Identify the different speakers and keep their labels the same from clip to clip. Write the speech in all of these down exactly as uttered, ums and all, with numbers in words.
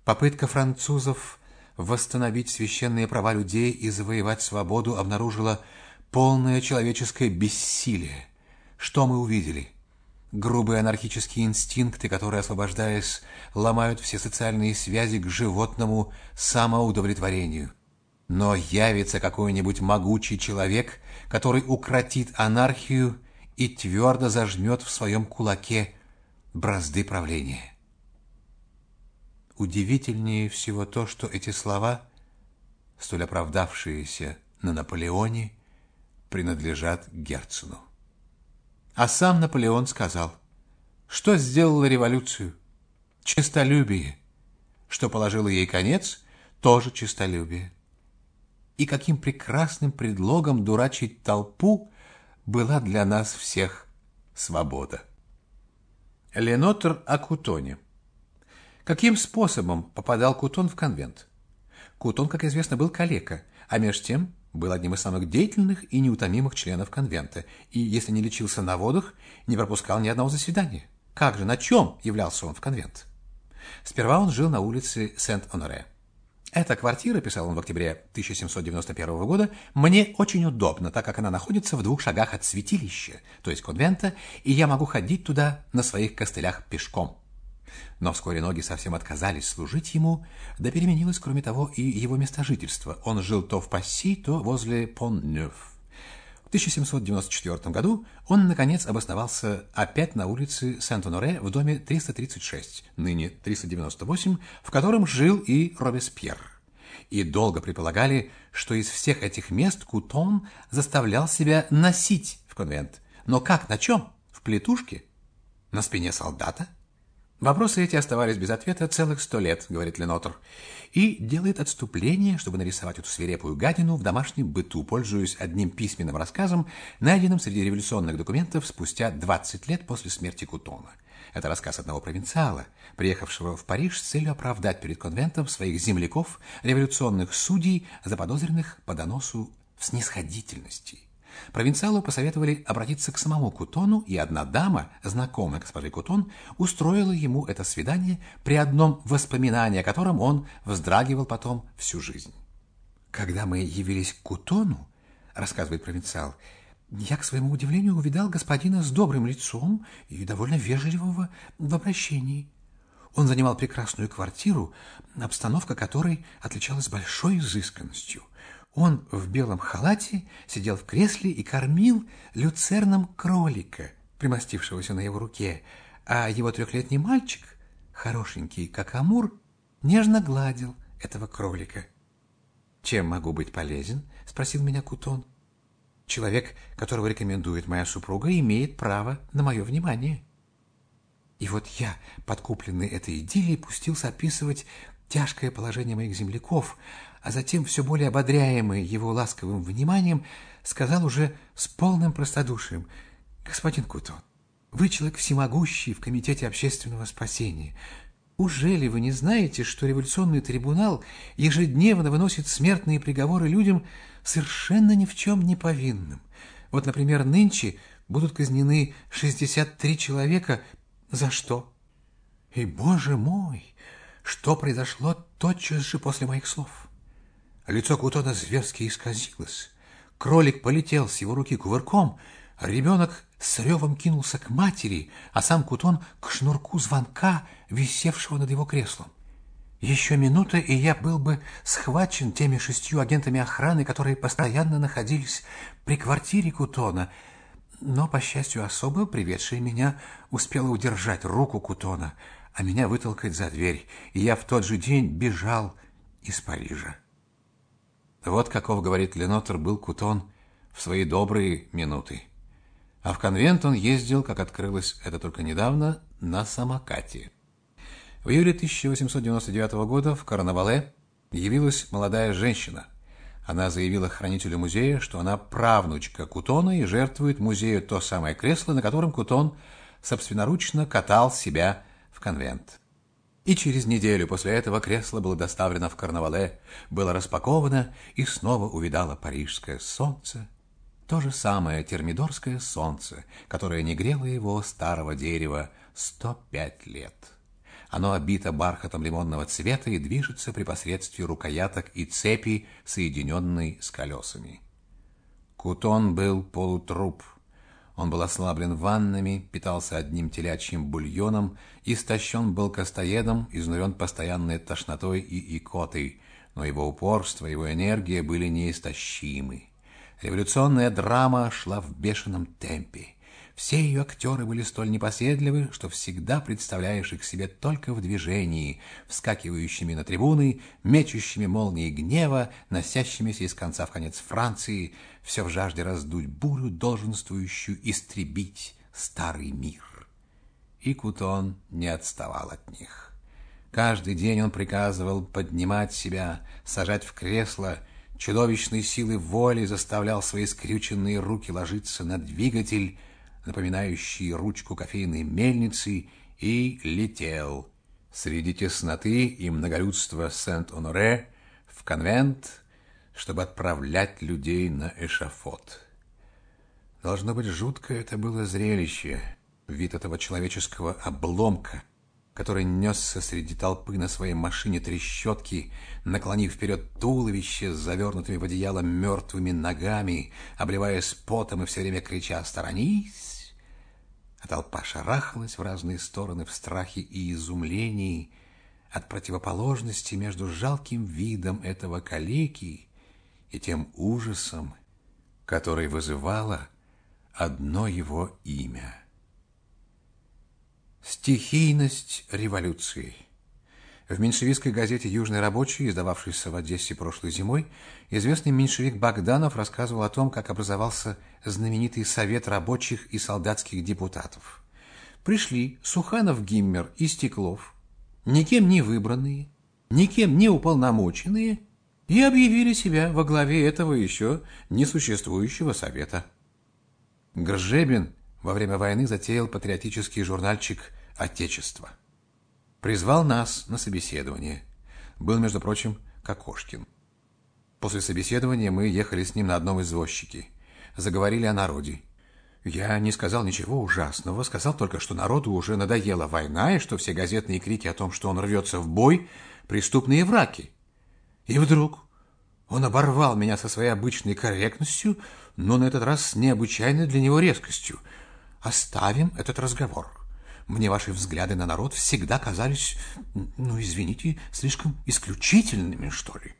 Speaker 1: Попытка французов восстановить священные права людей и завоевать свободу обнаружила полное человеческое бессилие. Что мы увидели? Грубые анархические инстинкты, которые, освобождаясь, ломают все социальные связи к животному самоудовлетворению. Но явится какой-нибудь могучий человек, который укротит анархию и твердо зажмет в своем кулаке бразды правления. Удивительнее всего то, что эти слова, столь оправдавшиеся на Наполеоне, принадлежат Герцену. А сам Наполеон сказал, что сделало революцию? Честолюбие. Что положило ей конец? Тоже честолюбие. И каким прекрасным предлогом дурачить толпу была для нас всех свобода. Ленотр о Кутоне. Каким способом попадал Кутон в конвент? Кутон, как известно, был калека, а меж тем был одним из самых деятельных и неутомимых членов конвента, и, если не лечился на водах, не пропускал ни одного заседания. Как же, на чем являлся он в конвент? Сперва он жил на улице Сент-Оноре. «Эта квартира, — писал он в октябре тысяча семьсот девяносто первого года, — мне очень удобна, так как она находится в двух шагах от святилища, то есть конвента, и я могу ходить туда на своих костылях пешком». Но вскоре ноги совсем отказались служить ему, да переменилось, кроме того, и его место жительства. Он жил то в Пасси, то возле Пон-Нёв. В тысяча семьсот девяносто четвёртом году он, наконец, обосновался опять на улице Сент-Оноре в доме триста тридцать шесть, ныне триста девяносто восемь, в котором жил и Робеспьер. И долго предполагали, что из всех этих мест Кутон заставлял себя носить в конвент. Но как, на чем? В плетушке? На спине солдата? Вопросы эти оставались без ответа целых сто лет, говорит Ленотр, и делает отступление, чтобы нарисовать эту свирепую гадину в домашнем быту, пользуясь одним письменным рассказом, найденным среди революционных документов спустя двадцать лет после смерти Кутона. Это рассказ одного провинциала, приехавшего в Париж с целью оправдать перед конвентом своих земляков, революционных судей, заподозренных по доносу в снисходительности. Провинциалу посоветовали обратиться к самому Кутону, и одна дама, знакомая госпожи Кутон, устроила ему это свидание, при одном воспоминании о котором он вздрагивал потом всю жизнь. «Когда мы явились к Кутону, — рассказывает провинциал, — я, к своему удивлению, увидал господина с добрым лицом и довольно вежливого в обращении. Он занимал прекрасную квартиру, обстановка которой отличалась большой изысканностью. Он в белом халате сидел в кресле и кормил люцерном кролика, примостившегося на его руке, а его трехлетний мальчик, хорошенький как амур, нежно гладил этого кролика. «Чем могу быть полезен?» — спросил меня Кутон. «Человек, которого рекомендует моя супруга, имеет право на мое внимание». И вот я, подкупленный этой идиллией, пустился описывать тяжкое положение моих земляков, а затем, все более ободряемый его ласковым вниманием, сказал уже с полным простодушием: «Господин Кутон, вы человек всемогущий в Комитете общественного спасения. Ужели вы не знаете, что революционный трибунал ежедневно выносит смертные приговоры людям совершенно ни в чем не повинным? Вот, например, нынче будут казнены шестьдесят три человека. За что? И, боже мой, что произошло тотчас же после моих слов? Лицо Кутона зверски исказилось. Кролик полетел с его руки кувырком, ребенок с ревом кинулся к матери, а сам Кутон к шнурку звонка, висевшего над его креслом. Еще минута, и я был бы схвачен теми шестью агентами охраны, которые постоянно находились при квартире Кутона. Но, по счастью, особо, приведшая меня, успела удержать руку Кутона, а меня вытолкать за дверь, и я в тот же день бежал из Парижа. Вот каков, говорит Ленотр, был Кутон в свои добрые минуты. А в конвент он ездил, как открылось это только недавно, на самокате. В июле тысяча восемьсот девяносто девятого года в Карнавале явилась молодая женщина. Она заявила хранителю музея, что она правнучка Кутона и жертвует музею то самое кресло, на котором Кутон собственноручно катал себя в конвент. И через неделю после этого кресло было доставлено в Карнавале, было распаковано и снова увидало парижское солнце, то же самое термидорское солнце, которое не грело его старого дерева сто пять лет. Оно обито бархатом лимонного цвета и движется при посредстве рукояток и цепи, соединенной с колесами. Кутон был полутруп. Он был ослаблен ваннами, питался одним телячьим бульоном, истощен был костоедом, изнурен постоянной тошнотой и икотой, но его упорство, его энергия были неистощимы. Революционная драма шла в бешеном темпе. Все ее актеры были столь непоседливы, что всегда представляешь их себе только в движении, вскакивающими на трибуны, мечущими молнии гнева, носящимися из конца в конец Франции, все в жажде раздуть бурю, долженствующую истребить старый мир. И Кутон не отставал от них. Каждый день он приказывал поднимать себя, сажать в кресло, чудовищной силой воли заставлял свои скрюченные руки ложиться на двигатель, напоминающий ручку кофейной мельницы, и летел среди тесноты и многолюдства Сент-Оноре в конвент, чтобы отправлять людей на эшафот. Должно быть, жуткое это было зрелище, вид этого человеческого обломка, который несся среди толпы на своей машине трещотки, наклонив вперед туловище с завернутыми в одеяло мертвыми ногами, обливаясь потом и все время крича «Сторонись!». А толпа шарахалась в разные стороны в страхе и изумлении от противоположности между жалким видом этого калеки и тем ужасом, который вызывало одно его имя. Стихийность революции. В меньшевистской газете «Южный рабочий», издававшейся в Одессе прошлой зимой, известный меньшевик Богданов рассказывал о том, как образовался знаменитый Совет рабочих и солдатских депутатов. Пришли Суханов, Гиммер и Стеклов, никем не выбранные, никем не уполномоченные, и объявили себя во главе этого еще несуществующего совета. Гржебин во время войны затеял патриотический журнальчик «Отечество». Призвал нас на собеседование. Был, между прочим, Кокошкин. После собеседования мы ехали с ним на одном извозчике. Заговорили о народе. Я не сказал ничего ужасного, сказал только, что народу уже надоела война, и что все газетные крики о том, что он рвется в бой, преступные враки. И вдруг он оборвал меня со своей обычной корректностью, но на этот раз с необычайной для него резкостью. «Оставим этот разговор. Мне ваши взгляды на народ всегда казались, ну, извините, слишком исключительными, что ли».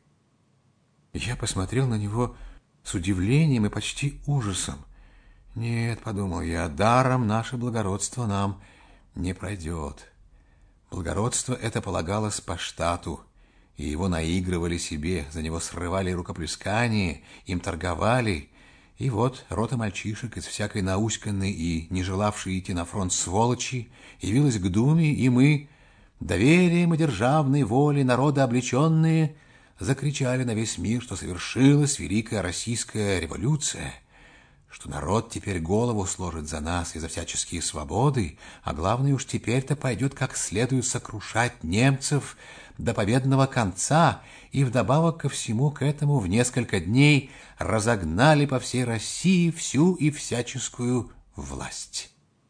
Speaker 1: Я посмотрел на него с удивлением и почти ужасом. «Нет, — подумал я, — даром наше благородство нам не пройдет». Благородство это полагалось по штату, и его наигрывали себе, за него срывали рукоплескание, им торговали. И вот рота мальчишек из всякой науськанной и не желавшей идти на фронт сволочи явилась к Думе, и мы, доверием и державной волей народа облеченные, закричали на весь мир, что совершилась великая российская революция, что народ теперь голову сложит за нас и за всяческие свободы, а главное уж теперь-то пойдет как следует сокрушать немцев до победного конца, и вдобавок ко всему к этому в несколько дней разогнали по всей России всю и всяческую власть.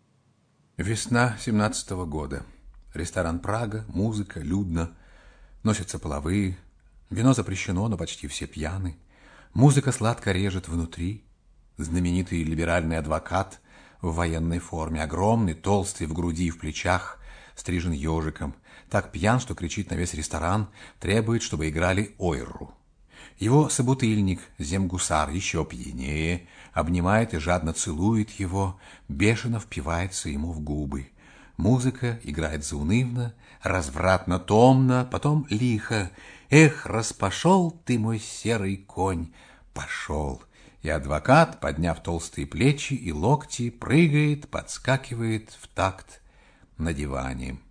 Speaker 1: Весна семнадцатого года. Ресторан «Прага», музыка, людно. Носятся половые. Вино запрещено, но почти все пьяны. Музыка сладко режет внутри. Знаменитый либеральный адвокат в военной форме, огромный, толстый, в груди и в плечах, стрижен ежиком, так пьян, что кричит на весь ресторан, требует, чтобы играли ойру. Его собутыльник, земгусар, еще пьянее, обнимает и жадно целует его, бешено впивается ему в губы. Музыка играет заунывно, развратно-томно, потом лихо. «Эх, распошел ты, мой серый конь!» Пошел. И адвокат, подняв толстые плечи и локти, прыгает, подскакивает в такт на диване.